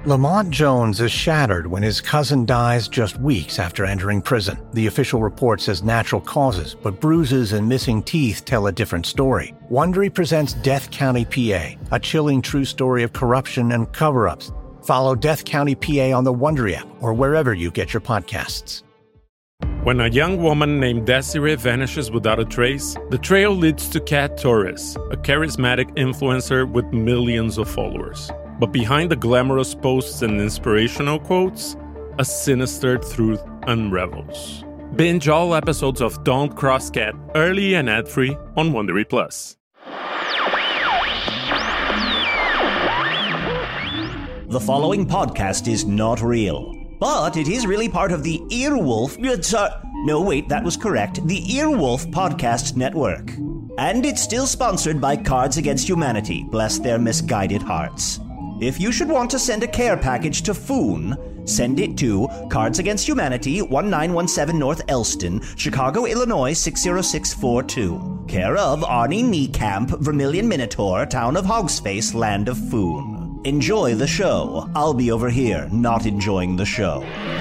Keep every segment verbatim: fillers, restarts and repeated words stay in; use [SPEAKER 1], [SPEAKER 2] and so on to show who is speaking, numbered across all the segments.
[SPEAKER 1] Lamont Jones is shattered when his cousin dies just weeks after entering prison. The official report says natural causes, but bruises and missing teeth tell a different story. Wondery presents Death County, P A, a chilling true story of corruption and cover-ups. Follow Death County, P A on the Wondery app or wherever you get your podcasts.
[SPEAKER 2] When a young woman named Desiree vanishes without a trace, the trail leads to Kat Torres, a charismatic influencer with millions of followers. But behind the glamorous posts and inspirational quotes, a sinister truth unravels. Binge all episodes of Don't Cross Kat early and ad-free on Wondery Plus.
[SPEAKER 3] The following podcast is not real, but it is really part of the Earwolf... Uh, no, wait, that was correct. The Earwolf Podcast Network. And it's still sponsored by Cards Against Humanity, bless their misguided hearts. If you should want to send a care package to Foon, send it to Cards Against Humanity, one nine one seven North Elston, Chicago, Illinois six zero six four two. Care of Arnie Niekamp, Vermilion Minotaur, Town of Hogsface, Land of Foon. Enjoy the show. I'll be over here, not enjoying the show.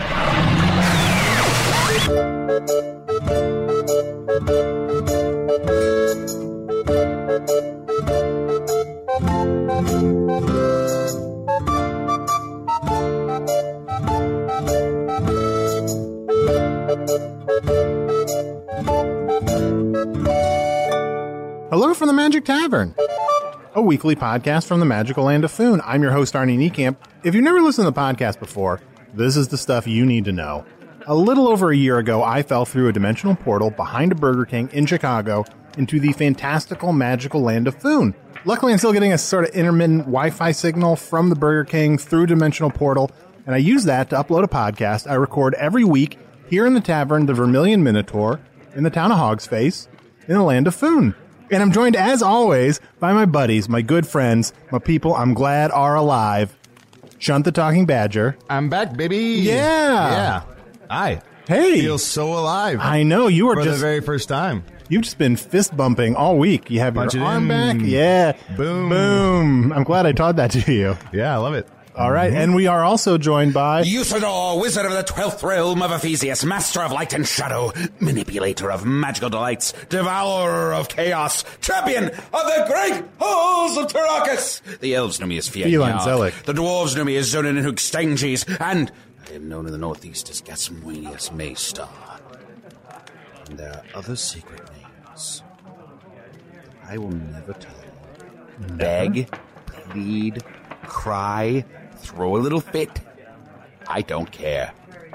[SPEAKER 4] Hello from the Magic Tavern, a weekly podcast from the magical land of Foon. I'm your host, Arnie Niekamp. If you've never listened to the podcast before, this is the stuff you need to know. A little over a year ago, I fell through a dimensional portal behind a Burger King in Chicago into the fantastical, magical land of Foon. Luckily, I'm still getting a sort of intermittent Wi-Fi signal from the Burger King through dimensional portal, and I use that to upload a podcast I record every week here in the tavern, the Vermilion Minotaur, in the town of Hogsface, in the land of Foon. And I'm joined, as always, by my buddies, my good friends, my people I'm glad are alive. Shunt the Talking Badger.
[SPEAKER 5] I'm back, baby.
[SPEAKER 4] Yeah.
[SPEAKER 5] Yeah. Hi.
[SPEAKER 4] Hey.
[SPEAKER 5] Feel so alive.
[SPEAKER 4] I know. You were
[SPEAKER 5] for
[SPEAKER 4] just...
[SPEAKER 5] the very first time.
[SPEAKER 4] You've just been fist bumping all week. You have
[SPEAKER 5] Punch
[SPEAKER 4] your
[SPEAKER 5] it
[SPEAKER 4] arm
[SPEAKER 5] in.
[SPEAKER 4] back. Yeah.
[SPEAKER 5] Boom.
[SPEAKER 4] Boom. I'm glad I taught that to you.
[SPEAKER 5] Yeah, I love it.
[SPEAKER 4] All right.
[SPEAKER 5] Mm-hmm.
[SPEAKER 4] And we are also joined by...
[SPEAKER 6] Usador, wizard of the twelfth realm of Ephesius, master of light and shadow, manipulator of magical delights, devourer of chaos, champion of the great halls of Tarakas. The elves know me as
[SPEAKER 4] Feline
[SPEAKER 6] Fiat.
[SPEAKER 4] Zelic.
[SPEAKER 6] The dwarves know me as Zonin and Hugstanges, and I am known in the northeast as Gasmuenius Maystar. And there are other secret names that I will never tell you. Beg, plead, cry, throw a little fit. I don't care.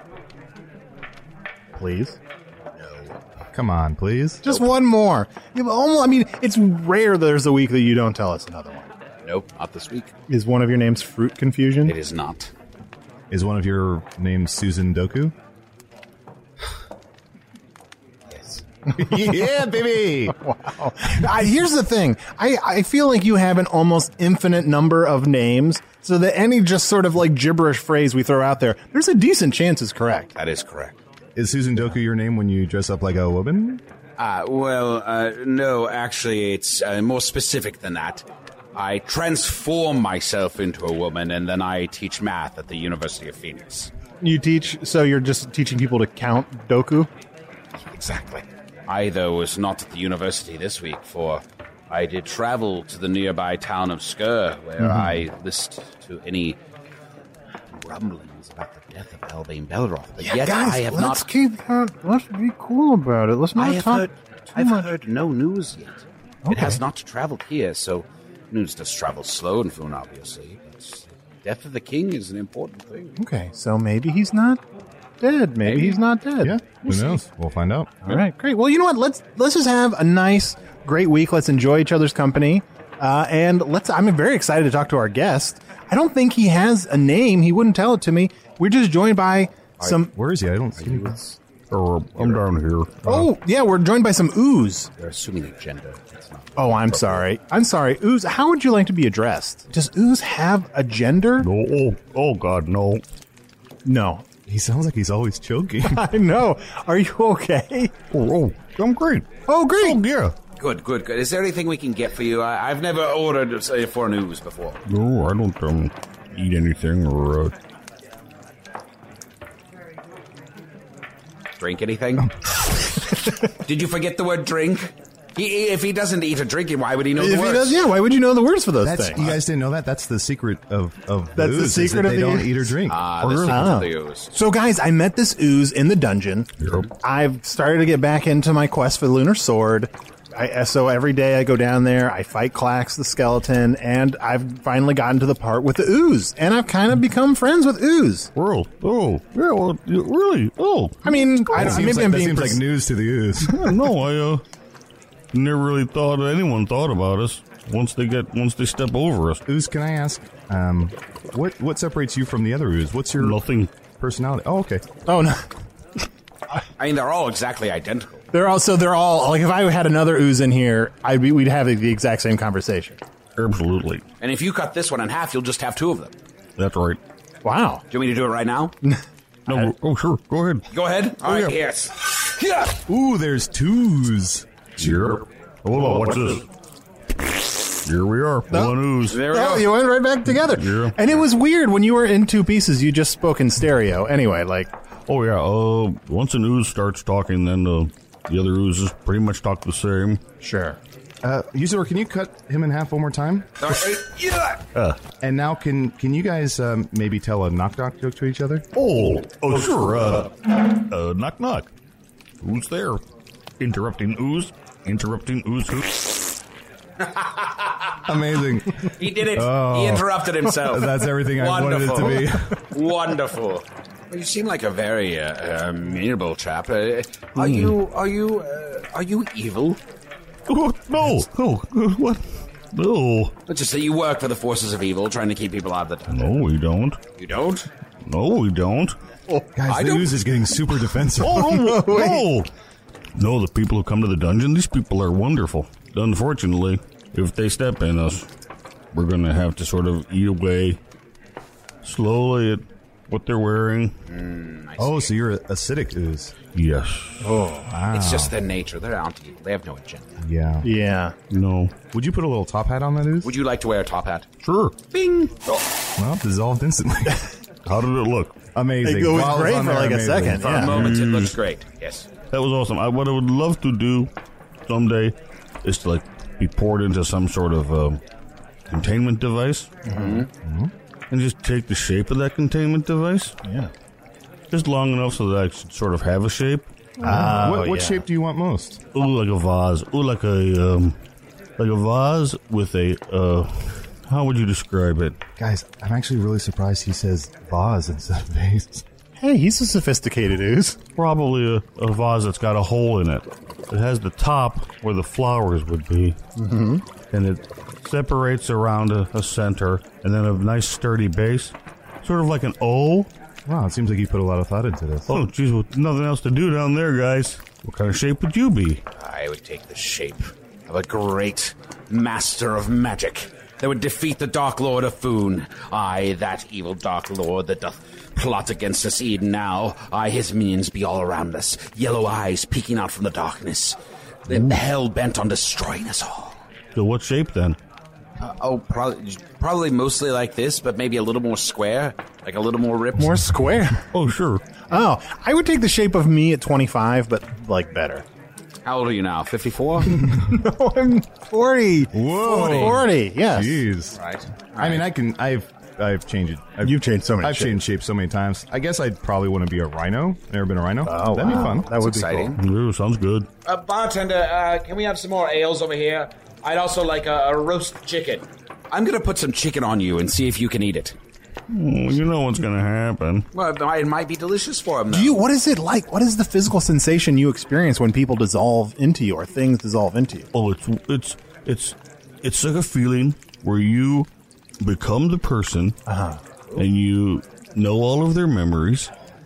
[SPEAKER 4] Please.
[SPEAKER 5] Come on, please.
[SPEAKER 4] Just one more. You have almost, I mean, it's rare there's a week that you don't tell us another one.
[SPEAKER 6] Nope, not this week.
[SPEAKER 4] Is one of your names Fruit Confusion?
[SPEAKER 6] It is not.
[SPEAKER 5] Is one of your names Susan Doku?
[SPEAKER 6] Yes.
[SPEAKER 5] Yeah, baby.
[SPEAKER 4] Wow. I, here's the thing. I, I feel like you have an almost infinite number of names, so that any just sort of like gibberish phrase we throw out there, there's a decent chance is correct.
[SPEAKER 6] That is correct.
[SPEAKER 5] Is Susan Doku your name when you dress up like a woman?
[SPEAKER 6] Uh, well, uh, no, actually, it's uh, more specific than that. I transform myself into a woman, and then I teach math at the University of Phoenix.
[SPEAKER 4] You teach, so you're just teaching people to count Doku?
[SPEAKER 6] Exactly. I, though, was not at the university this week, for I did travel to the nearby town of Skur, where mm-hmm. I listened to any rumblings about the death of Albane Belroth. But
[SPEAKER 4] yeah,
[SPEAKER 6] yet
[SPEAKER 4] guys,
[SPEAKER 6] I have
[SPEAKER 4] let's
[SPEAKER 6] not...
[SPEAKER 4] keep that. Let's be cool about it. Let's not
[SPEAKER 6] I have
[SPEAKER 4] talk
[SPEAKER 6] heard,
[SPEAKER 4] too
[SPEAKER 6] I've
[SPEAKER 4] much.
[SPEAKER 6] heard no news yet.
[SPEAKER 4] Okay.
[SPEAKER 6] It has not traveled here, so news does travel slow in Foon, obviously. But the death of the king is an important thing.
[SPEAKER 4] Okay, so maybe he's not dead. Maybe, maybe. he's not dead.
[SPEAKER 5] Yeah,
[SPEAKER 4] we'll
[SPEAKER 5] who
[SPEAKER 4] see.
[SPEAKER 5] knows? We'll find out.
[SPEAKER 4] All right, great. Well, you know what? Let's let's just have a nice, great week. Let's enjoy each other's company, uh, and let's. I'm very excited to talk to our guest. I don't think he has a name. He wouldn't tell it to me. We're just joined by some.
[SPEAKER 5] Where is he? I don't see him.
[SPEAKER 7] Uh, I'm down here.
[SPEAKER 4] Oh, yeah, we're joined by some ooze.
[SPEAKER 6] They're assuming a gender. It's not
[SPEAKER 4] oh, I'm sorry. I'm sorry. Ooze, how would you like to be addressed? Does ooze have a gender?
[SPEAKER 7] No. Oh, oh God, no.
[SPEAKER 4] No.
[SPEAKER 5] He sounds like he's always choking.
[SPEAKER 4] I know. Are you okay?
[SPEAKER 7] Oh, oh, I'm great.
[SPEAKER 4] Oh, great.
[SPEAKER 7] Oh, yeah.
[SPEAKER 6] Good, good, good. Is there anything we can get for you? I, I've never ordered uh, for an ooze before.
[SPEAKER 7] No, I don't, um, eat anything or uh,
[SPEAKER 6] Drink anything? Did you forget the word drink? He, if he doesn't eat or drink, why would he know
[SPEAKER 4] If
[SPEAKER 6] the
[SPEAKER 4] he
[SPEAKER 6] words?
[SPEAKER 4] does, yeah, why would you know the words for those
[SPEAKER 5] That's,
[SPEAKER 4] things?
[SPEAKER 5] you guys didn't know that? That's the secret of, of the
[SPEAKER 4] That's the
[SPEAKER 5] ooze, is
[SPEAKER 4] secret
[SPEAKER 5] that
[SPEAKER 4] of
[SPEAKER 5] they
[SPEAKER 4] the
[SPEAKER 5] don't
[SPEAKER 4] ooze.
[SPEAKER 5] eat or drink.
[SPEAKER 6] Ah,
[SPEAKER 5] Or
[SPEAKER 6] the
[SPEAKER 5] really.
[SPEAKER 6] secret
[SPEAKER 4] Oh.
[SPEAKER 6] of the ooze.
[SPEAKER 4] So, guys, I met this ooze in the dungeon.
[SPEAKER 7] Yep.
[SPEAKER 4] I've started to get back into my quest for the Lunar Sword. I, so every day I go down there, I fight Klax the skeleton, and I've finally gotten to the part with the ooze. And I've kind of become friends with ooze.
[SPEAKER 7] World. Oh, yeah, well, you- really? Oh.
[SPEAKER 4] I mean, I
[SPEAKER 5] That
[SPEAKER 4] don't,
[SPEAKER 5] seems,
[SPEAKER 4] maybe
[SPEAKER 5] like,
[SPEAKER 4] I'm
[SPEAKER 5] that
[SPEAKER 4] being
[SPEAKER 5] seems
[SPEAKER 4] pers-
[SPEAKER 5] like news to the ooze.
[SPEAKER 7] Yeah, no, I uh, never really thought anyone thought about us once they get once they step over us.
[SPEAKER 5] Ooze, can I ask, um, what what separates you from the other ooze? What's your
[SPEAKER 7] Nothing.
[SPEAKER 5] personality? Oh, okay.
[SPEAKER 4] Oh, no.
[SPEAKER 6] I mean, they're all exactly identical.
[SPEAKER 4] They're all, so they're all, like, if I had another ooze in here, I'd be, we'd have the exact same conversation.
[SPEAKER 7] Absolutely.
[SPEAKER 6] And if you cut this one in half, you'll just have two of them.
[SPEAKER 7] That's right.
[SPEAKER 4] Wow.
[SPEAKER 6] Do you want me to do it right now?
[SPEAKER 7] No, oh, sure. Go ahead.
[SPEAKER 6] Go ahead. All right,
[SPEAKER 7] yeah.
[SPEAKER 6] yes. Yeah.
[SPEAKER 5] Ooh, there's twos.
[SPEAKER 7] Sure. Hold on. What's this? Here we are. One ooze.
[SPEAKER 6] There we
[SPEAKER 4] Oh,
[SPEAKER 6] go.
[SPEAKER 4] you went right back together.
[SPEAKER 7] Yeah.
[SPEAKER 4] And it was weird when you were in two pieces, you just spoke in stereo. Anyway, like,
[SPEAKER 7] Oh, yeah. Uh, once an ooze starts talking, then uh, the other oozes pretty much talk the same.
[SPEAKER 4] sure.
[SPEAKER 5] Uh, Usador, can you cut him in half one more time?
[SPEAKER 6] All right. Yeah.
[SPEAKER 7] Uh,
[SPEAKER 5] And now, can can you guys um, maybe tell a knock knock joke to each other?
[SPEAKER 7] oh, oh, sure. Uh, uh, knock, knock. Who's there? Interrupting ooze. Interrupting ooze. Who?
[SPEAKER 5] Amazing.
[SPEAKER 6] He did it.
[SPEAKER 5] Oh.
[SPEAKER 6] He interrupted himself.
[SPEAKER 5] That's everything I wanted it to
[SPEAKER 6] be. Wonderful. Well, you seem like a very uh, uh, amenable chap. Uh, are
[SPEAKER 5] Hmm.
[SPEAKER 6] you? Are you? Uh, are you evil?
[SPEAKER 7] Oh, no. Oh, uh, what? No.
[SPEAKER 6] Let's just say you work for the forces of evil, trying to keep people out of the dungeon.
[SPEAKER 7] No, we don't.
[SPEAKER 6] You don't?
[SPEAKER 7] No, we don't.
[SPEAKER 5] Guys,
[SPEAKER 6] I
[SPEAKER 5] the
[SPEAKER 6] don't-
[SPEAKER 5] ooze is getting super defensive.
[SPEAKER 7] Oh, no, no. No, the people who come to the dungeon, these people are wonderful. Unfortunately, if they step in us, we're going to have to sort of eat away slowly at what they're wearing.
[SPEAKER 5] Oh, so you're a acidic ooze.
[SPEAKER 7] Yes.
[SPEAKER 6] It's just their nature. They're anti-evil. They have no agenda.
[SPEAKER 5] Yeah.
[SPEAKER 4] Yeah.
[SPEAKER 7] No.
[SPEAKER 5] Would you put a little top hat on that ooze?
[SPEAKER 6] Would you like to wear a top hat?
[SPEAKER 7] Sure.
[SPEAKER 6] Bing.
[SPEAKER 5] Well, dissolved instantly.
[SPEAKER 7] How did it look?
[SPEAKER 5] Amazing.
[SPEAKER 4] It was
[SPEAKER 5] While
[SPEAKER 4] great
[SPEAKER 5] on
[SPEAKER 4] for
[SPEAKER 5] there,
[SPEAKER 4] like a
[SPEAKER 5] amazing.
[SPEAKER 4] second.
[SPEAKER 6] For
[SPEAKER 4] Yeah.
[SPEAKER 6] a moment, it looks great. Yes.
[SPEAKER 7] That was awesome. I, what I would love to do someday is to like be poured into some sort of um, containment device, mm-hmm. and just take the shape of that containment device,
[SPEAKER 4] Yeah.
[SPEAKER 7] just long enough so that I should sort of have a shape.
[SPEAKER 4] Oh,
[SPEAKER 5] what what
[SPEAKER 4] yeah.
[SPEAKER 5] shape do you want most?
[SPEAKER 7] Ooh, like a vase. Ooh, like a um, like a vase with a uh, how would you describe it?
[SPEAKER 5] Guys, I'm actually really surprised he says vase instead of vase.
[SPEAKER 4] Hey, he's a sophisticated ooze.
[SPEAKER 7] Probably a, a vase that's got a hole in it. It has the top where the flowers would be, mm-hmm. and it separates around a, a center, and then a nice sturdy base, sort of like an O.
[SPEAKER 5] Wow, it seems like you put a lot of thought into this.
[SPEAKER 7] Oh, geez, with nothing else to do down there, guys. What kind of shape would you be?
[SPEAKER 6] I would take the shape of a great master of magic that would defeat the Dark Lord of Foon. I, that evil Dark Lord that doth plot against us even now. I, his minions be all around us, yellow eyes peeking out from the darkness. They're hell-bent on destroying us all.
[SPEAKER 7] So what shape then?
[SPEAKER 6] Uh, oh, probably, probably mostly like this, but maybe a little more square, like a little more ripped.
[SPEAKER 4] More square.
[SPEAKER 7] Oh, sure.
[SPEAKER 4] Oh, I would take the shape of me at twenty-five, but, like, better.
[SPEAKER 6] How old are you now? fifty-four?
[SPEAKER 4] Oh, I'm forty.
[SPEAKER 5] Whoa.
[SPEAKER 4] forty, yes.
[SPEAKER 5] Jeez.
[SPEAKER 6] Right.
[SPEAKER 5] I mean, I can. I've. I've changed it. I've,
[SPEAKER 4] You've changed so many
[SPEAKER 5] I've
[SPEAKER 4] shapes.
[SPEAKER 5] changed shape so many times. I guess I'd probably want to be a rhino. Never been a rhino.
[SPEAKER 4] Oh,
[SPEAKER 5] That'd
[SPEAKER 4] wow.
[SPEAKER 5] be fun.
[SPEAKER 4] That would be
[SPEAKER 6] exciting.
[SPEAKER 4] cool.
[SPEAKER 7] Ooh, sounds good.
[SPEAKER 8] Uh, bartender, uh, can we have some more ales over here? I'd also like a, a roast chicken.
[SPEAKER 6] I'm going to put some chicken on you and see if you can eat it.
[SPEAKER 7] Oh, you know what's going to happen.
[SPEAKER 6] Well, it might, it might be delicious for him, though.
[SPEAKER 4] Do you? What is it like? What is the physical sensation you experience when people dissolve into you or things dissolve into you?
[SPEAKER 7] Oh, it's it's it's it's like a feeling where you become the person,
[SPEAKER 4] Uh-huh.
[SPEAKER 7] and you know all of their memories,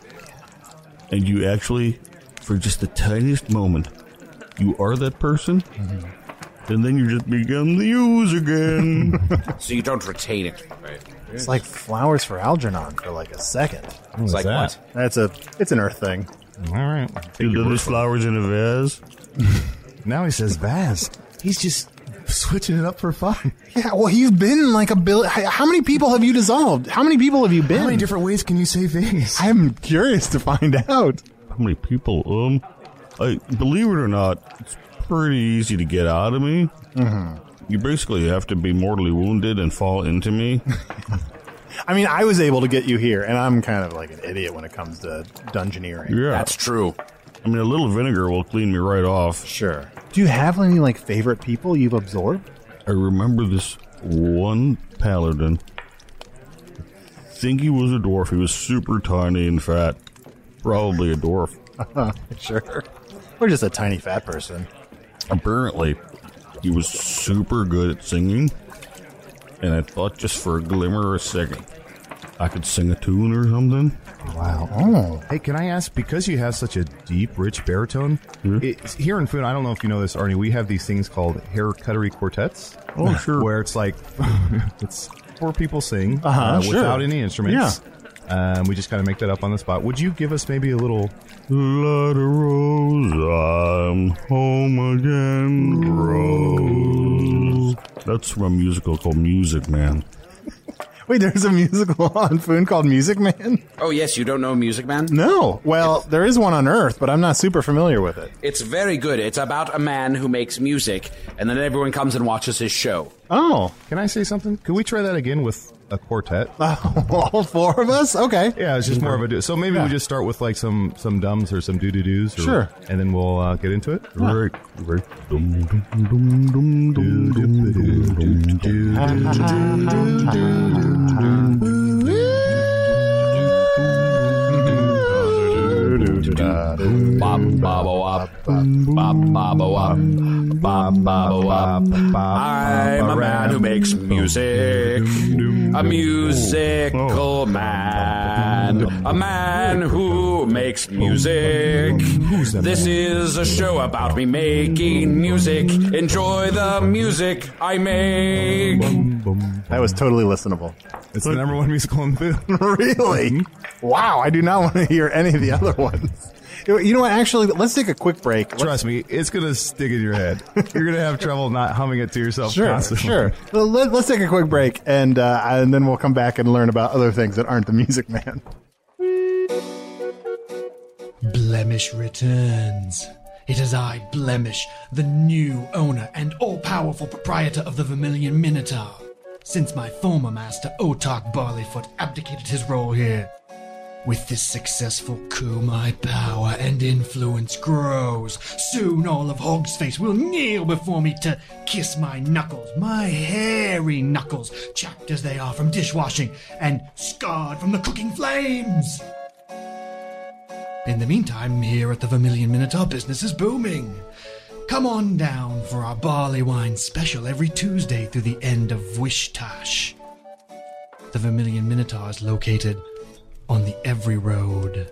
[SPEAKER 7] and you actually, for just the tiniest moment, you are that person,
[SPEAKER 4] Mm-hmm.
[SPEAKER 7] and then you just become the ooze again.
[SPEAKER 6] So you don't retain it, right?
[SPEAKER 4] It's like flowers for Algernon for like a second.
[SPEAKER 6] It's like
[SPEAKER 5] that?
[SPEAKER 6] what?
[SPEAKER 4] That's a. It's an earth thing.
[SPEAKER 5] All right.
[SPEAKER 7] You do these flowers in a vase.
[SPEAKER 5] Now he says vase. He's just switching it up for fun.
[SPEAKER 4] Yeah, well, you've been like a bill. How many people have you dissolved? How many people have you been?
[SPEAKER 5] How many different ways can you say things?
[SPEAKER 4] I'm curious to find out.
[SPEAKER 7] How many people? Um, I believe it or not, it's pretty easy to get out of me.
[SPEAKER 4] Mm-hmm.
[SPEAKER 7] You basically have to be mortally wounded and fall into me.
[SPEAKER 4] I mean, I was able to get you here, and I'm kind of like an idiot when it comes to dungeoneering.
[SPEAKER 7] Yeah,
[SPEAKER 6] That's true.
[SPEAKER 7] I mean, a little vinegar will clean me right off.
[SPEAKER 4] Sure. Do you have any like favorite people you've absorbed?
[SPEAKER 7] I remember this one paladin. I think he was a dwarf. He was super tiny and fat. Probably a dwarf.
[SPEAKER 4] Sure. Or just a tiny fat person.
[SPEAKER 7] Apparently, he was super good at singing. And I thought just for a glimmer or a second, I could sing a tune or something.
[SPEAKER 4] Wow. Oh.
[SPEAKER 5] Hey, can I ask, because you have such a deep, rich baritone,
[SPEAKER 7] Hmm?
[SPEAKER 5] it's, here in Foon, I don't know if you know this, Arnie, we have these things called hair cuttery quartets.
[SPEAKER 7] Oh, sure.
[SPEAKER 5] Where it's like, it's four people sing
[SPEAKER 4] Uh-huh,
[SPEAKER 5] uh,
[SPEAKER 4] sure.
[SPEAKER 5] without any instruments. Um, we just kind of make that up on the spot. Would you give us maybe a little...
[SPEAKER 7] Let a rose, I'm home again, Rose. That's from a musical called Music Man.
[SPEAKER 4] Wait, there's a musical on Foon called Music Man?
[SPEAKER 6] Oh, yes, you don't know Music Man?
[SPEAKER 4] No. Well, there is one on Earth, but I'm not super familiar with it.
[SPEAKER 6] It's very good. It's about a man who makes music, and then everyone comes and watches his show.
[SPEAKER 4] Oh.
[SPEAKER 5] Can I say something? Could we try that again with a quartet?
[SPEAKER 4] Oh, all four of us? Okay.
[SPEAKER 5] Yeah, it's just more of a... Do- so maybe
[SPEAKER 4] Yeah.
[SPEAKER 5] we just start with like some some dums or some doo-doo-doos. Or,
[SPEAKER 4] Sure.
[SPEAKER 5] And then we'll uh, get into it?
[SPEAKER 7] Right, right. Dum, dum, dum, dum, dum, dum, dum, dum, dum.
[SPEAKER 6] Bop, bobble up, bop, bobble up, bop, bobble up. I'm a man who makes music, a musical man, a man who makes music. This is a show about me making music. Enjoy the music I make.
[SPEAKER 4] That was totally listenable.
[SPEAKER 5] It's the number one musical in Foon.
[SPEAKER 4] Really? Wow, I do not want to hear any of the other ones. You know what? Actually, let's take a quick break. Let's-
[SPEAKER 5] Trust me, it's going to stick in your head. You're going to have trouble not humming it to yourself
[SPEAKER 4] Sure,
[SPEAKER 5] constantly.
[SPEAKER 4] sure. Well, let, let's take a quick break, and uh, and then we'll come back and learn about other things that aren't the Music Man.
[SPEAKER 9] Blemish returns. It is I, Blemish, the new owner and all-powerful proprietor of the Vermilion Minotaur. Since my former master, Otak Barleyfoot, abdicated his role here. With this successful coup, my power and influence grows. Soon all of Hogsface will kneel before me to kiss my knuckles, my hairy knuckles, chapped as they are from dishwashing and scarred from the cooking flames. In the meantime, here at the Vermilion Minotaur, business is booming. Come on down for our barley wine special every Tuesday through the end of Wishtash. The Vermilion Minotaur is located on the Every Road.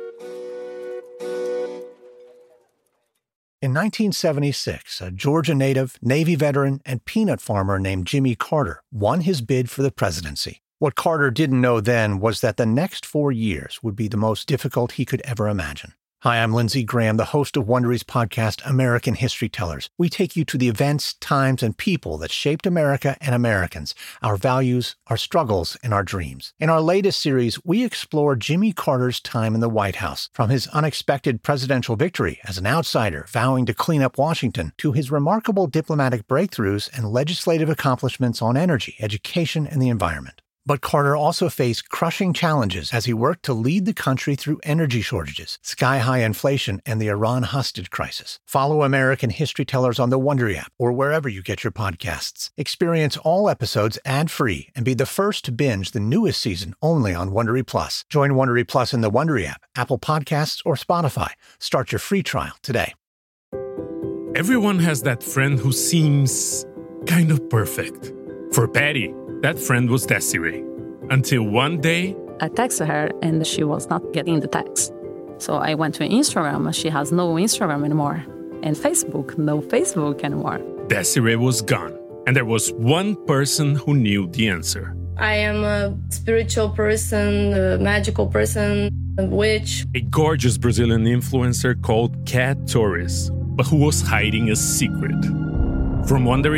[SPEAKER 1] In nineteen seventy-six, a Georgia native, Navy veteran, and peanut farmer named Jimmy Carter won his bid for the presidency. What Carter didn't know then was that the next four years would be the most difficult he could ever imagine. Hi, I'm Lindsey Graham, the host of Wondery's podcast, American History Tellers. We take you to the events, times, and people that shaped America and Americans, our values, our struggles, and our dreams. In our latest series, we explore Jimmy Carter's time in the White House, from his unexpected presidential victory as an outsider vowing to clean up Washington, to his remarkable diplomatic breakthroughs and legislative accomplishments on energy, education, and the environment. But Carter also faced crushing challenges as he worked to lead the country through energy shortages, sky-high inflation, and the Iran hostage crisis. Follow American History Tellers on the Wondery app or wherever you get your podcasts. Experience all episodes ad-free and be the first to binge the newest season only on Wondery Plus. Join Wondery Plus in the Wondery app, Apple Podcasts, or Spotify. Start your free trial today.
[SPEAKER 2] Everyone has that friend who seems kind of perfect. For Patty, that friend was Desiree. Until one day,
[SPEAKER 10] I texted her and she was not getting the text. So I went to Instagram. She has no Instagram anymore. And Facebook, no Facebook anymore.
[SPEAKER 2] Desiree was gone. And there was one person who knew the answer.
[SPEAKER 11] I am a spiritual person, a magical person, a witch.
[SPEAKER 2] A gorgeous Brazilian influencer called Cat Torres, but who was hiding a secret. From Wondery,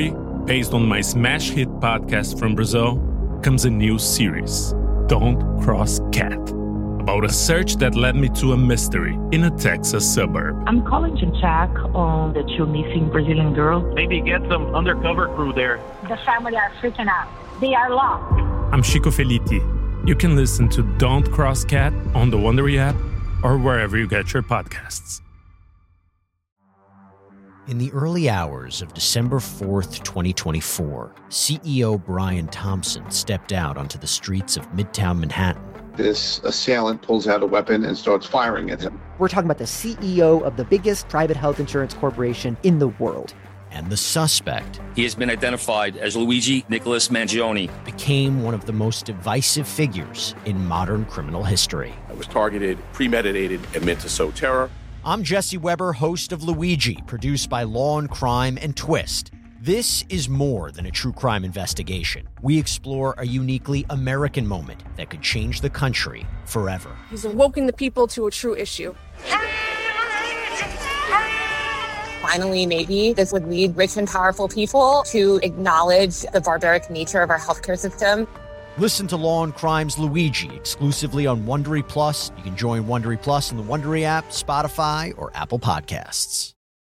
[SPEAKER 2] Based on my smash hit podcast from Brazil, comes a new series, Don't Cross Cat, about a search that led me to a mystery in a Texas suburb.
[SPEAKER 12] I'm calling to check on the two missing Brazilian girls.
[SPEAKER 13] Maybe get some undercover crew there.
[SPEAKER 12] The family are freaking out. They are lost.
[SPEAKER 2] I'm Chico Felitti. You can listen to Don't Cross Cat on the Wondery app or wherever you get your podcasts.
[SPEAKER 14] In the early hours of December fourth, twenty twenty-four, C E O Brian Thompson stepped out onto the streets of Midtown Manhattan.
[SPEAKER 15] This assailant pulls out a weapon and starts firing at him.
[SPEAKER 16] We're talking about the C E O of the biggest private health insurance corporation in the world.
[SPEAKER 14] And the suspect,
[SPEAKER 17] he has been identified as Luigi Nicholas Mangione,
[SPEAKER 14] became one of the most divisive figures in modern criminal history.
[SPEAKER 18] I was targeted, premeditated, and meant to sow terror.
[SPEAKER 14] I'm Jesse Weber, host of Luigi, produced by Law and Crime and Twist. This is more than a true crime investigation. We explore a uniquely American moment that could change the country forever.
[SPEAKER 19] He's awoken the people to a true issue.
[SPEAKER 20] Finally, maybe this would lead rich and powerful people to acknowledge the barbaric nature of our healthcare system.
[SPEAKER 14] Listen to Law and Crime's Luigi exclusively on Wondery Plus. You can join Wondery Plus in the Wondery app, Spotify, or Apple Podcasts.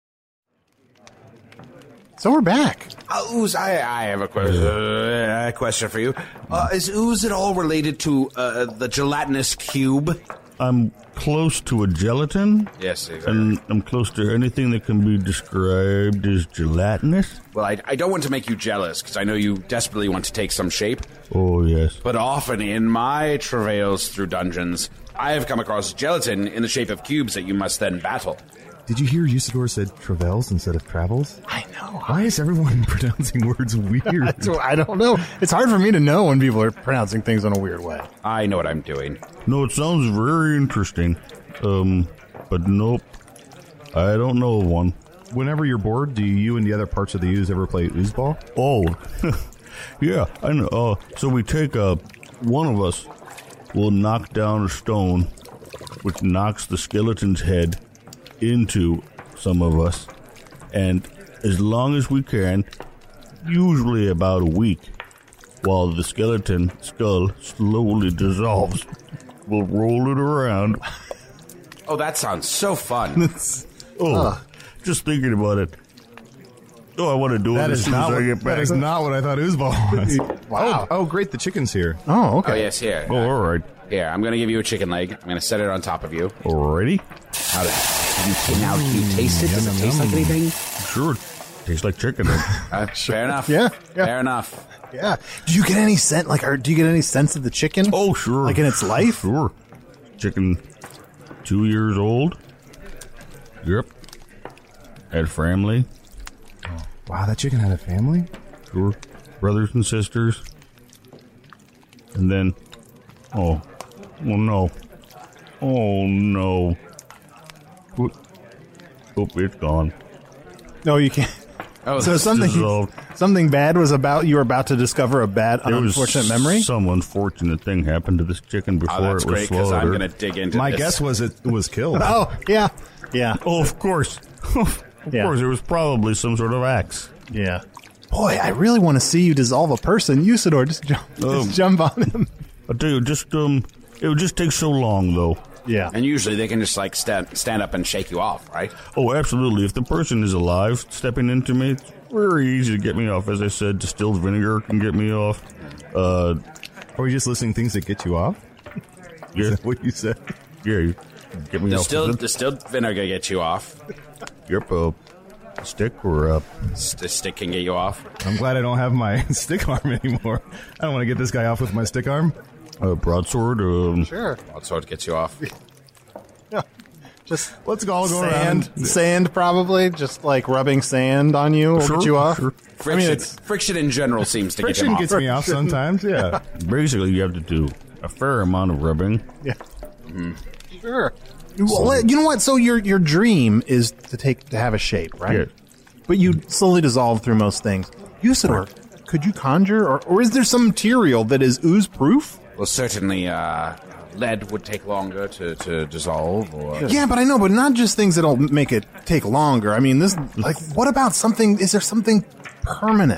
[SPEAKER 4] So we're back.
[SPEAKER 6] Uh, Ooze, I, I have a question, uh, a question for you. Uh, is Ooze at all related to uh, the gelatinous cube?
[SPEAKER 7] I'm close to a gelatin.
[SPEAKER 6] Yes, exactly.
[SPEAKER 7] And I'm close to anything that can be described as gelatinous.
[SPEAKER 6] Well, I, I don't want to make you jealous, because I know you desperately want to take some shape.
[SPEAKER 7] Oh, yes.
[SPEAKER 6] But often in my travails through dungeons, I have come across gelatin in the shape of cubes that you must then battle.
[SPEAKER 5] Did you hear Usador said travels instead of travels?
[SPEAKER 4] I know.
[SPEAKER 5] Why is everyone pronouncing words weird?
[SPEAKER 4] I don't know. It's hard for me to know when people are pronouncing things in a weird way.
[SPEAKER 6] I know what I'm doing.
[SPEAKER 7] No, it sounds very interesting. Um, but nope. I don't know one.
[SPEAKER 5] Whenever you're bored, do you and the other parts of the ooze ever play oozeball?
[SPEAKER 7] Oh, yeah. I know. Uh, so we take a, one of us will knock down a stone, which knocks the skeleton's head into some of us, and as long as we can, usually about a week, while the skeleton skull slowly dissolves, we'll roll it around.
[SPEAKER 6] Oh, that sounds so fun.
[SPEAKER 7] oh, uh, just thinking about it. Oh, I want to do it as soon as I get back.
[SPEAKER 5] That is not what I thought oozeball was.
[SPEAKER 4] Wow.
[SPEAKER 5] Oh, oh, great, the chicken's here.
[SPEAKER 4] Oh, okay.
[SPEAKER 6] Oh, yes, here.
[SPEAKER 7] Oh, all right.
[SPEAKER 6] Here, I'm going to give you a chicken leg. I'm going to set it on top of you.
[SPEAKER 7] Alrighty.
[SPEAKER 6] How do you, now, can you taste it? Does it taste like anything?
[SPEAKER 7] Sure. Tastes like chicken.
[SPEAKER 6] uh, fair enough.
[SPEAKER 4] Yeah, yeah.
[SPEAKER 6] Fair enough.
[SPEAKER 4] Yeah. Do you get any scent, like, or do you get any sense of the chicken?
[SPEAKER 7] Oh, sure.
[SPEAKER 4] Like in its life?
[SPEAKER 7] Sure. Chicken, two years old. Yep. Had family.
[SPEAKER 5] Oh, wow, that chicken had a family?
[SPEAKER 7] Sure. Brothers and sisters. And then, oh, oh no. Oh no. What? Oh, it's gone.
[SPEAKER 4] No, you can't.
[SPEAKER 6] Oh,
[SPEAKER 4] so something
[SPEAKER 7] dissolved.
[SPEAKER 4] something bad was about, you were about to discover a bad,
[SPEAKER 7] There
[SPEAKER 4] unfortunate memory?
[SPEAKER 7] Some unfortunate thing happened to this chicken before
[SPEAKER 6] oh, that's
[SPEAKER 7] it was
[SPEAKER 6] great, because I'm
[SPEAKER 7] slaughtered.
[SPEAKER 6] going to dig into
[SPEAKER 5] My
[SPEAKER 6] this.
[SPEAKER 5] guess was it was killed.
[SPEAKER 4] Oh, yeah. Yeah.
[SPEAKER 7] Oh, of course. of
[SPEAKER 4] Yeah.
[SPEAKER 7] course, it was probably some sort of axe.
[SPEAKER 4] Yeah. Boy, I really want to see you dissolve a person. Usador, just jump,
[SPEAKER 7] Um,
[SPEAKER 4] just jump on him.
[SPEAKER 7] I tell you, just um, it would just take so long, though.
[SPEAKER 4] Yeah.
[SPEAKER 6] And usually they can just, like, stand, stand up and shake you off, right?
[SPEAKER 7] Oh, absolutely. If the person is alive, stepping into me, it's very easy to get me off. As I said, distilled vinegar can get me off. Uh,
[SPEAKER 5] Are you just listing things that get you off?
[SPEAKER 7] Yeah.
[SPEAKER 5] Is that what you said?
[SPEAKER 7] Yeah, you get me
[SPEAKER 6] Distilled,
[SPEAKER 7] off.
[SPEAKER 6] distilled vinegar gets you off.
[SPEAKER 7] Yep, a stick or a...
[SPEAKER 6] The stick can get you off.
[SPEAKER 5] I'm glad I don't have my stick arm anymore. I don't want to get this guy off with my stick arm.
[SPEAKER 7] A broadsword. Um,
[SPEAKER 4] Sure.
[SPEAKER 6] Broadsword gets you off.
[SPEAKER 4] Yeah. Just
[SPEAKER 5] let's all go
[SPEAKER 4] sand,
[SPEAKER 5] around.
[SPEAKER 4] Sand, probably. Just like rubbing sand on you will
[SPEAKER 7] Sure,
[SPEAKER 4] get you off.
[SPEAKER 7] sure.
[SPEAKER 6] Friction,
[SPEAKER 4] I mean, it's
[SPEAKER 6] friction in general seems to get
[SPEAKER 5] Friction
[SPEAKER 6] him off.
[SPEAKER 5] gets me off sometimes, yeah.
[SPEAKER 7] Basically, you have to do a fair amount of rubbing.
[SPEAKER 4] Yeah. Sure. Well, you know what? So your your dream is to take to have a shape, right?
[SPEAKER 7] Yeah.
[SPEAKER 4] But you slowly dissolve through most things. Usador, could you conjure, or, or is there some material that is ooze proof?
[SPEAKER 6] Well, certainly, uh, lead would take longer to, to dissolve. Or
[SPEAKER 4] Yeah, but I know, but not just things that'll make it take longer. I mean, this, like, what about something, is there something permanent?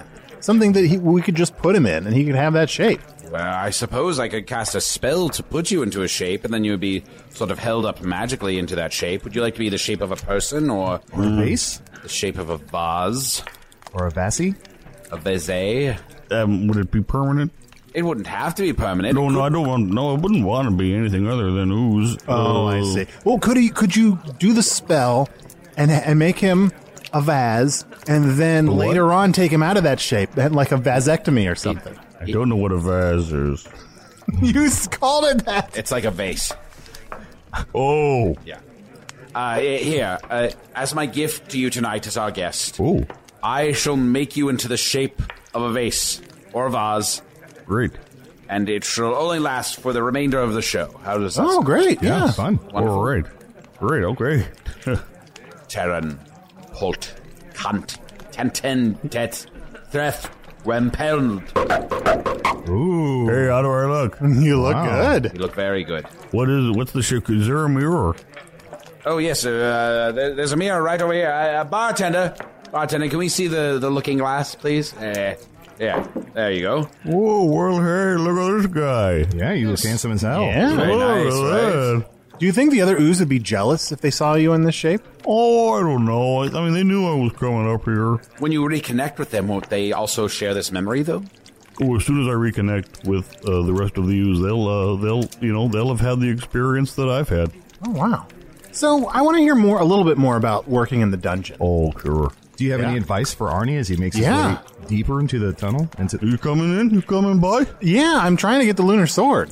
[SPEAKER 4] something that he, we could just put him in, and he could have that shape.
[SPEAKER 6] Well, I suppose I could cast a spell to put you into a shape, and then you would be sort of held up magically into that shape. Would you like to be the shape of a person, or,
[SPEAKER 5] or a vase?
[SPEAKER 6] The shape of a vase?
[SPEAKER 5] Or a vase?
[SPEAKER 6] A vase?
[SPEAKER 7] Um, would it be permanent?
[SPEAKER 6] It wouldn't have to be permanent.
[SPEAKER 7] No, no, I don't want. No, I wouldn't want to be anything other than ooze.
[SPEAKER 4] Oh,
[SPEAKER 7] uh,
[SPEAKER 4] I see. Well, could he? Could you do the spell and and make him a vase, and then
[SPEAKER 7] What?
[SPEAKER 4] later on take him out of that shape, like a vasectomy or something?
[SPEAKER 7] I don't know what a vase is.
[SPEAKER 4] You called it that.
[SPEAKER 6] It's like a vase.
[SPEAKER 7] Oh.
[SPEAKER 6] Yeah. Uh, here, uh, as my gift to you tonight as our guest,
[SPEAKER 7] Ooh.
[SPEAKER 6] I shall make you into the shape of a vase or a vase.
[SPEAKER 7] Great.
[SPEAKER 6] And it shall only last for the remainder of the show. How does that
[SPEAKER 4] Oh,
[SPEAKER 6] sound?
[SPEAKER 4] great. Yeah.
[SPEAKER 5] Fun.
[SPEAKER 6] Wonderful.
[SPEAKER 7] All right. Great, okay.
[SPEAKER 6] Terran, Holt, Kant, Tenten, Tet, Threth, Wempeld.
[SPEAKER 5] Ooh.
[SPEAKER 7] Hey, how do I look?
[SPEAKER 4] You look
[SPEAKER 5] Wow.
[SPEAKER 4] good.
[SPEAKER 6] You look very good.
[SPEAKER 7] What is? What's the shape? Is there a mirror?
[SPEAKER 6] Oh, yes, uh, there, there's a mirror right over here. Uh, bartender, bartender, can we see the, the looking glass, please? Uh, yeah, there you go.
[SPEAKER 7] Whoa, well, hey, look at this guy.
[SPEAKER 5] Yeah, you look handsome as hell.
[SPEAKER 4] Yeah.
[SPEAKER 6] Very nice,
[SPEAKER 7] Oh,
[SPEAKER 6] right?
[SPEAKER 4] Do you think the other ooze would be jealous if they saw you in this shape?
[SPEAKER 7] Oh, I don't know. I, I mean, they knew I was coming up here.
[SPEAKER 6] When you reconnect with them, won't they also share this memory, though?
[SPEAKER 7] Oh, as soon as I reconnect with uh, the rest of the ooze, they'll, uh, they'll, you know, they'll have had the experience that I've had.
[SPEAKER 4] Oh, wow. So I want to hear more, a little bit more about working in the dungeon.
[SPEAKER 7] Oh, sure.
[SPEAKER 5] Do you have
[SPEAKER 4] Yeah.
[SPEAKER 5] any advice for Arnie as he makes
[SPEAKER 4] Yeah.
[SPEAKER 5] his way deeper into the tunnel? Into
[SPEAKER 7] You coming in? You coming by?
[SPEAKER 4] Yeah, I'm trying to get the lunar sword.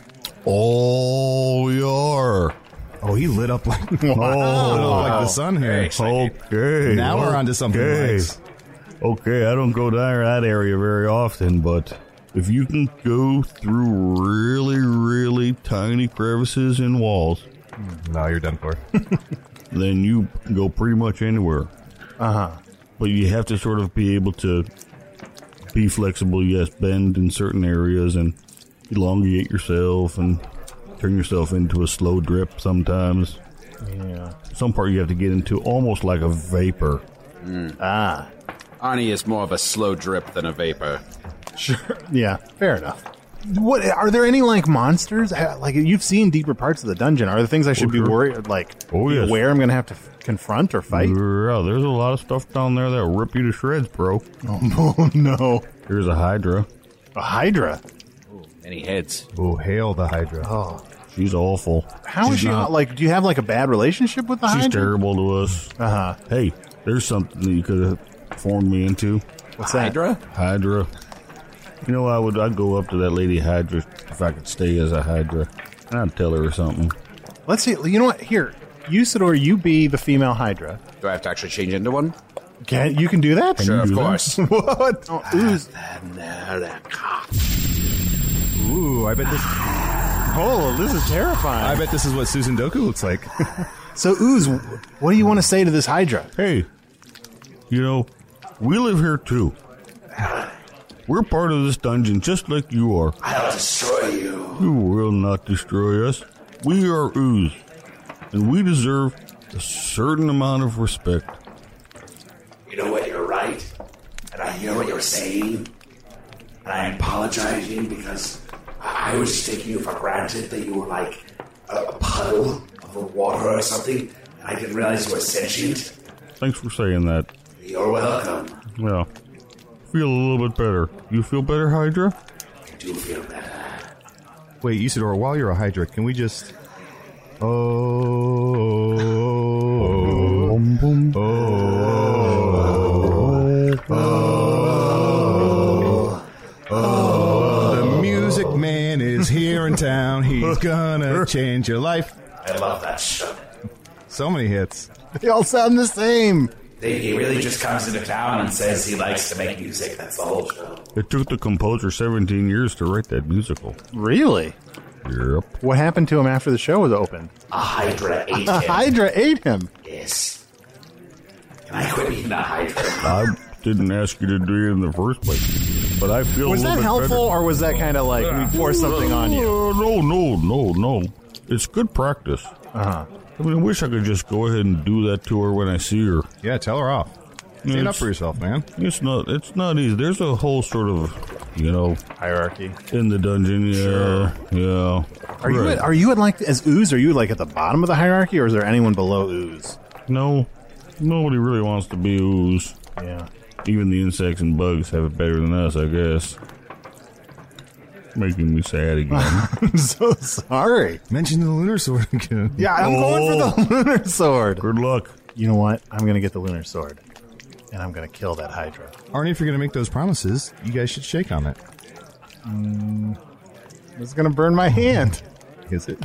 [SPEAKER 7] Oh, you are.
[SPEAKER 5] Oh, he lit up like,
[SPEAKER 7] Oh,
[SPEAKER 5] lit up like the sun here.
[SPEAKER 7] Okay.
[SPEAKER 5] Now we're onto something
[SPEAKER 7] Okay.
[SPEAKER 5] nice.
[SPEAKER 7] Okay, I don't go down that area very often, but if you can go through really, really tiny crevices in walls,
[SPEAKER 5] No, you're done for.
[SPEAKER 7] then you can go pretty much anywhere.
[SPEAKER 4] Uh-huh.
[SPEAKER 7] But you have to sort of be able to be flexible, yes, bend in certain areas and elongate yourself and turn yourself into a slow drip sometimes.
[SPEAKER 4] Yeah.
[SPEAKER 7] Some part you have to get into almost like a vapor.
[SPEAKER 6] Mm.
[SPEAKER 4] Ah.
[SPEAKER 6] Arnie is more of a slow drip than a vapor.
[SPEAKER 4] Sure. Yeah, fair enough. What are there any like monsters? Uh, Like you've seen deeper parts of the dungeon. Are there things I should
[SPEAKER 7] Oh,
[SPEAKER 4] be
[SPEAKER 7] sure.
[SPEAKER 4] worried like
[SPEAKER 7] Oh,
[SPEAKER 4] be
[SPEAKER 7] yes.
[SPEAKER 4] aware I'm going to have to f- confront or fight?
[SPEAKER 7] Yeah, there's a lot of stuff down there that'll rip you to shreds, bro.
[SPEAKER 4] Oh no.
[SPEAKER 7] Here's a Hydra.
[SPEAKER 4] A Hydra.
[SPEAKER 6] Many heads.
[SPEAKER 5] Oh, hail the Hydra.
[SPEAKER 4] Oh.
[SPEAKER 7] She's awful.
[SPEAKER 4] How
[SPEAKER 7] She's
[SPEAKER 4] is she
[SPEAKER 7] not-
[SPEAKER 4] like do you have like a bad relationship with the
[SPEAKER 7] She's
[SPEAKER 4] Hydra?
[SPEAKER 7] terrible to us.
[SPEAKER 4] Uh-huh.
[SPEAKER 7] Hey, there's something that you could have formed me into.
[SPEAKER 4] What's that?
[SPEAKER 6] Hydra?
[SPEAKER 7] Hydra. You know, I would I'd go up to that lady Hydra if I could stay as a Hydra. And I'd tell her something.
[SPEAKER 4] Let's see. You know what? Here, Usador, you be the female Hydra.
[SPEAKER 6] Do I have to actually change into one?
[SPEAKER 4] Can you can do that?
[SPEAKER 6] Sure,
[SPEAKER 7] you
[SPEAKER 6] of
[SPEAKER 7] do
[SPEAKER 6] course.
[SPEAKER 4] What? Oh, ooze.
[SPEAKER 5] Ooh, I bet this.
[SPEAKER 4] Oh, this is terrifying.
[SPEAKER 5] I bet this is what Susan Doku looks like.
[SPEAKER 4] So, Ooze, what do you want to say to this Hydra?
[SPEAKER 7] Hey, you know, we live here too. We're part of this dungeon just like you are.
[SPEAKER 6] I'll destroy you.
[SPEAKER 7] You will not destroy us. We are ooze, and we deserve a certain amount of respect.
[SPEAKER 21] You know what? You're right. And I hear what you're saying. And I apologize to you because I I was just taking you for granted that you were like a, a puddle of the water or something. And I didn't realize you were sentient.
[SPEAKER 7] Thanks for saying that.
[SPEAKER 21] You're welcome.
[SPEAKER 7] Yeah. Feel a little bit better. You feel better, Hydra?
[SPEAKER 21] I do feel better.
[SPEAKER 5] Wait, Usador, while you're a Hydra, can we just... Oh... Oh... Oh... Oh... The Music Man is here in town. He's gonna change your life.
[SPEAKER 21] I love that show.
[SPEAKER 5] So many hits.
[SPEAKER 4] They all sound the same.
[SPEAKER 21] They, he really just comes into town and says he likes to make music. That's the whole show.
[SPEAKER 7] It took the composer seventeen years to write that musical.
[SPEAKER 4] Really?
[SPEAKER 7] Yep.
[SPEAKER 4] What happened to him after the show was opened?
[SPEAKER 21] A Hydra ate
[SPEAKER 4] A
[SPEAKER 21] him.
[SPEAKER 4] Hydra ate him.
[SPEAKER 21] Yes. Can I quit eating a Hydra?
[SPEAKER 7] I didn't ask you to do it in the first place, but I feel
[SPEAKER 4] Was
[SPEAKER 7] a
[SPEAKER 4] that
[SPEAKER 7] little bit
[SPEAKER 4] helpful,
[SPEAKER 7] better.
[SPEAKER 4] or was that kind of like we forced something on you?
[SPEAKER 7] Uh, no, no, no, no. It's good practice.
[SPEAKER 4] Uh-huh.
[SPEAKER 7] I mean, I wish I could just go ahead and do that to her when I see her.
[SPEAKER 5] Yeah, tell her off. Stand up for yourself, man.
[SPEAKER 7] It's not. It's not easy. There's a whole sort of, you know,
[SPEAKER 4] hierarchy
[SPEAKER 7] in the dungeon. Yeah,
[SPEAKER 4] Sure.
[SPEAKER 7] yeah.
[SPEAKER 4] Are you
[SPEAKER 7] Right.
[SPEAKER 4] at, are you at like as Ooze? Are you like at the bottom of the hierarchy, or is there anyone below Ooze?
[SPEAKER 7] No, nobody really wants to be Ooze.
[SPEAKER 4] Yeah.
[SPEAKER 7] Even the insects and bugs have it better than us, I guess. Making me sad again.
[SPEAKER 4] I'm so sorry.
[SPEAKER 5] Mention the lunar sword again.
[SPEAKER 4] Yeah, I'm going for the lunar sword.
[SPEAKER 7] Good luck.
[SPEAKER 4] You know what? I'm going to get the lunar sword, and I'm going to kill that Hydra.
[SPEAKER 5] Arnie, if you're going to make those promises, you guys should shake on it.
[SPEAKER 4] Mm, it's going to burn my hand.
[SPEAKER 5] Is it?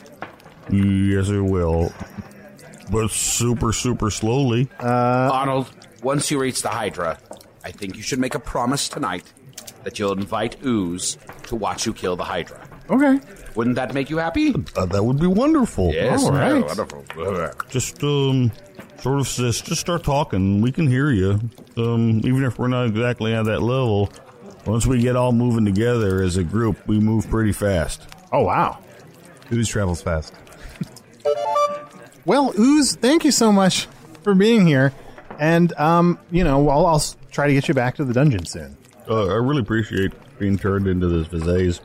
[SPEAKER 7] Yes, it will. But super, super slowly.
[SPEAKER 4] Uh,
[SPEAKER 6] Arnold, once you reach the Hydra, I think you should make a promise tonight that you'll invite Ooze to watch you kill the Hydra.
[SPEAKER 4] Okay.
[SPEAKER 6] Wouldn't that make you happy?
[SPEAKER 7] Uh, that would be wonderful.
[SPEAKER 6] Yes,
[SPEAKER 4] All right.
[SPEAKER 6] wonderful.
[SPEAKER 7] Just, um, sort of just, just start talking. We can hear you. Um, even if we're not exactly at that level. Once we get all moving together as a group, we move pretty fast.
[SPEAKER 4] Oh, wow.
[SPEAKER 5] Ooze travels fast.
[SPEAKER 4] Well, Ooze, thank you so much for being here. And, um, you know, I'll, I'll s- try to get you back to the dungeon soon.
[SPEAKER 7] Uh, I really appreciate being turned into this Vizes.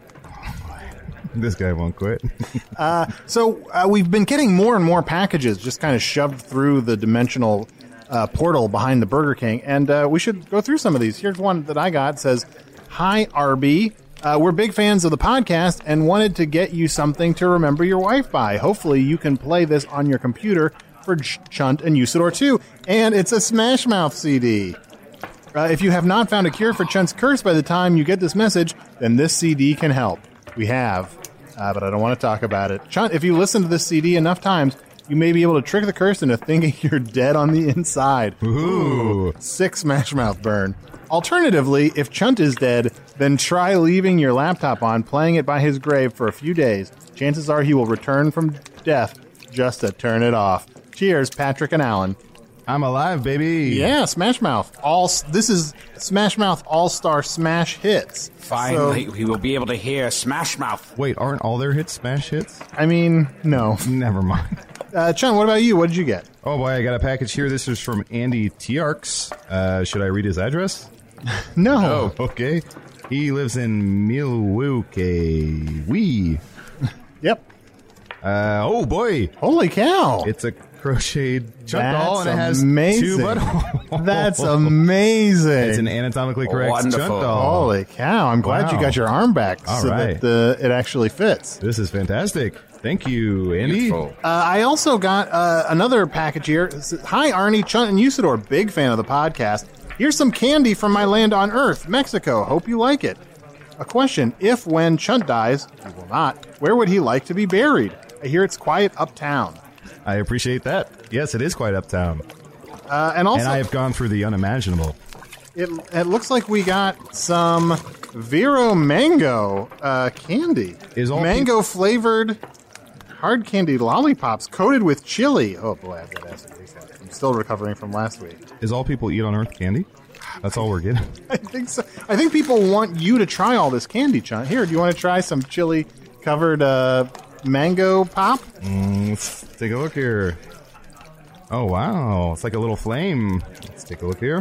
[SPEAKER 5] This guy won't quit.
[SPEAKER 4] uh, so uh, we've been getting more and more packages just kind of shoved through the dimensional uh, portal behind the Burger King. And uh, we should go through some of these. Here's one that I got. It says, "Hi, Arby. Uh, we're big fans of the podcast and wanted to get you something to remember your wife by. Hopefully you can play this on your computer for Ch- Chunt and Usador too. And it's a Smash Mouth C D. Uh, if you have not found a cure for Chunt's curse by the time you get this message, then this C D can help. We have, uh, but I don't want to talk about it. Chunt, if you listen to this C D enough times, you may be able to trick the curse into thinking you're dead on the inside.
[SPEAKER 5] Ooh.
[SPEAKER 4] Sick Smash Mouth burn. Alternatively, if Chunt is dead, then try leaving your laptop on, playing it by his grave for a few days. Chances are he will return from death just to turn it off. Cheers, Patrick and Alan.
[SPEAKER 5] I'm alive, baby.
[SPEAKER 4] Yeah, Smash Mouth. All this is Smash Mouth All Star Smash Hits.
[SPEAKER 6] Finally,
[SPEAKER 4] So,
[SPEAKER 6] we will be able to hear Smash Mouth.
[SPEAKER 5] Wait, aren't all their hits Smash hits?
[SPEAKER 4] I mean, no.
[SPEAKER 5] Never mind.
[SPEAKER 4] Uh, Chun, what about you? What did you get?
[SPEAKER 5] Oh boy, I got a package here. This is from Andy Tiarks. Uh, should I read his address?
[SPEAKER 4] No.
[SPEAKER 5] Oh, okay. He lives in Milwaukee. Wee.
[SPEAKER 4] Yep.
[SPEAKER 5] Uh, oh boy.
[SPEAKER 4] Holy cow.
[SPEAKER 5] It's a crocheted chunk
[SPEAKER 4] That's
[SPEAKER 5] doll, and it has
[SPEAKER 4] amazing.
[SPEAKER 5] two buttholes.
[SPEAKER 4] That's amazing.
[SPEAKER 5] It's an anatomically correct
[SPEAKER 6] Wonderful.
[SPEAKER 5] chunk doll.
[SPEAKER 4] Holy cow. I'm glad
[SPEAKER 5] Wow.
[SPEAKER 4] you got your arm back
[SPEAKER 5] All
[SPEAKER 4] so
[SPEAKER 5] right.
[SPEAKER 4] that the, it actually fits.
[SPEAKER 5] This is fantastic. Thank you, Andy.
[SPEAKER 6] Beautiful.
[SPEAKER 4] Uh, I also got uh, another package here. It says, "Hi, Arnie, Chunt, and Usador. Big fan of the podcast. Here's some candy from my land on Earth, Mexico. Hope you like it. A question. If, when Chunt dies, he will not, where would he like to be buried? I hear it's quiet uptown."
[SPEAKER 5] I appreciate that. Yes, it is quite uptown.
[SPEAKER 4] Uh, and also,
[SPEAKER 5] and I have gone through the unimaginable.
[SPEAKER 4] it, it looks like we got some Vero Mango uh, candy.
[SPEAKER 5] Is all
[SPEAKER 4] mango flavored hard candy lollipops coated with chili. Oh boy, I've got acid reflux. I'm still recovering from last week.
[SPEAKER 5] Is all people eat on Earth candy? That's all we're getting.
[SPEAKER 4] I think so. I think people want you to try all this candy, Chunt. Here, do you want to try some chili covered uh, mango pop?
[SPEAKER 5] Mm, let's take a look here. Oh, wow. It's like a little flame. Let's take a look here.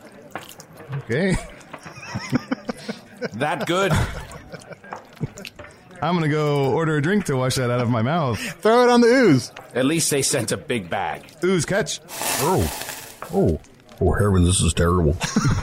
[SPEAKER 5] Okay.
[SPEAKER 6] That good?
[SPEAKER 5] I'm going to go order a drink to wash that out of my mouth.
[SPEAKER 4] Throw it on the ooze.
[SPEAKER 6] At least they sent a big bag.
[SPEAKER 5] Ooze, catch.
[SPEAKER 7] Oh. Oh. Oh, heaven, this is terrible.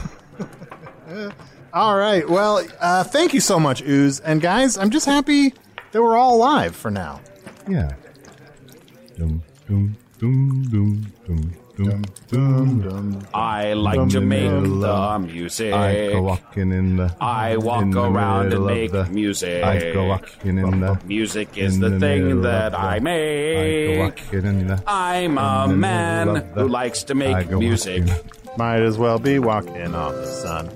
[SPEAKER 4] All right. Well, uh, thank you so much, Ooze. And guys, I'm just happy that we're all alive for now.
[SPEAKER 5] Yeah. Dum, dum, dum, dum, dum, dum, dum, dum.
[SPEAKER 6] I like to make the music.
[SPEAKER 5] I go walking in the.
[SPEAKER 6] I walk
[SPEAKER 5] in the
[SPEAKER 6] around and
[SPEAKER 5] middle of
[SPEAKER 6] make
[SPEAKER 5] the-
[SPEAKER 6] music.
[SPEAKER 5] I go walking in the.
[SPEAKER 6] Music is
[SPEAKER 5] in
[SPEAKER 6] the,
[SPEAKER 5] the
[SPEAKER 6] thing
[SPEAKER 5] middle
[SPEAKER 6] that
[SPEAKER 5] of
[SPEAKER 6] I
[SPEAKER 5] the-
[SPEAKER 6] make.
[SPEAKER 5] I go walking in the.
[SPEAKER 6] I'm
[SPEAKER 5] in
[SPEAKER 6] a
[SPEAKER 5] the
[SPEAKER 6] man
[SPEAKER 5] middle of the-
[SPEAKER 6] who likes to
[SPEAKER 5] I
[SPEAKER 6] make
[SPEAKER 5] go
[SPEAKER 6] music.
[SPEAKER 5] walking.
[SPEAKER 4] Might as well be walking on the sun.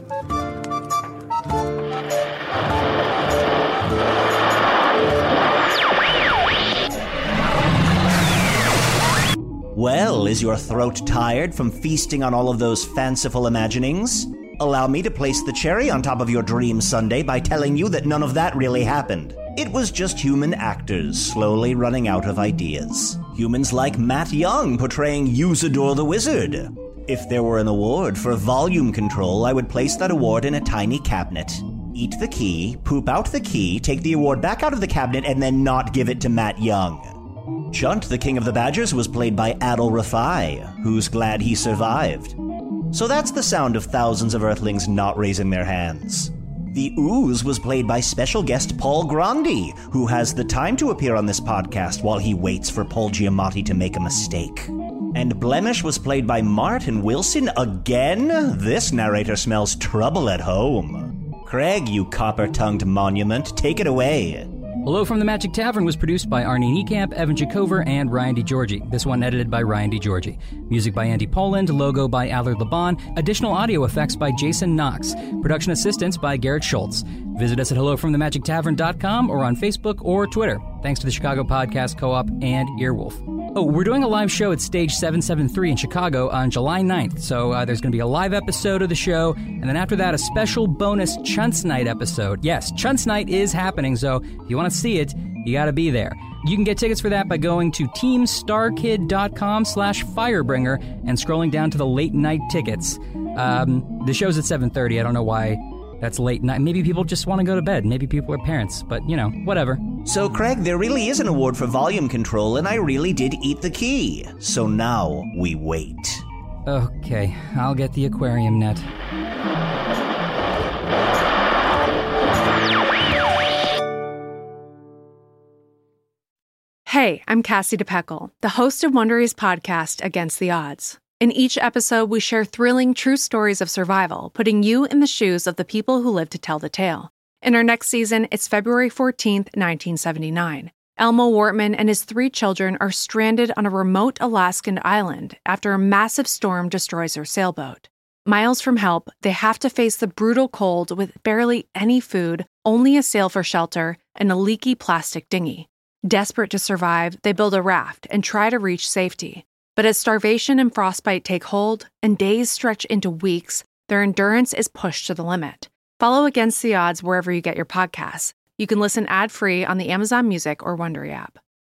[SPEAKER 3] Well, is your throat tired from feasting on all of those fanciful imaginings? Allow me to place the cherry on top of your dream sundae by telling you that none of that really happened. It was just human actors slowly running out of ideas. Humans like Matt Young portraying Usador the Wizard. If there were an award for volume control, I would place that award in a tiny cabinet. Eat the key, poop out the key, take the award back out of the cabinet, and then not give it to Matt Young. Chunt, the King of the Badgers, was played by Adol Rafai, who's glad he survived. So that's the sound of thousands of Earthlings not raising their hands. The Ooze was played by special guest Paul Grandi, who has the time to appear on this podcast while he waits for Paul Giamatti to make a mistake. And Blemish was played by Martin Wilson again? This narrator smells trouble at home. Craig, you copper-tongued monument, take it away.
[SPEAKER 8] Hello from the Magic Tavern was produced by Arnie Niekamp, Evan Jacover, and Ryan DiGiorgi. This one edited by Ryan DiGiorgi. Music by Andy Poland, logo by Allard Laban, additional audio effects by Jason Knox, production assistance by Garrett Schultz. Visit us at hello from the magic tavern dot com or on Facebook or Twitter. Thanks to the Chicago Podcast Co-op and Earwolf. Oh, we're doing a live show at Stage seven seventy-three in Chicago on July ninth, so uh, there's going to be a live episode of the show, and then after that, a special bonus Chunts Night episode. Yes, Chunts Night is happening, so if you want to see it, you got to be there. You can get tickets for that by going to teamstarkid.com slash firebringer and scrolling down to the late night tickets. Um, the show's at seven thirty. I don't know why that's late night. Maybe people just want to go to bed. Maybe people are parents, but, you know, whatever.
[SPEAKER 3] So, Craig, there really is an award for volume control, and I really did eat the key. So now we wait.
[SPEAKER 8] Okay, I'll get the aquarium net.
[SPEAKER 22] Hey, I'm Cassie DePeckle, the host of Wondery's podcast, Against the Odds. In each episode, we share thrilling, true stories of survival, putting you in the shoes of the people who live to tell the tale. In our next season, it's February fourteenth, nineteen seventy-nine. Elmo Wortman and his three children are stranded on a remote Alaskan island after a massive storm destroys their sailboat. Miles from help, they have to face the brutal cold with barely any food, only a sail for shelter, and a leaky plastic dinghy. Desperate to survive, they build a raft and try to reach safety. But as starvation and frostbite take hold, and days stretch into weeks, their endurance is pushed to the limit. Follow Against the Odds wherever you get your podcasts. You can listen ad-free on the Amazon Music or Wondery app.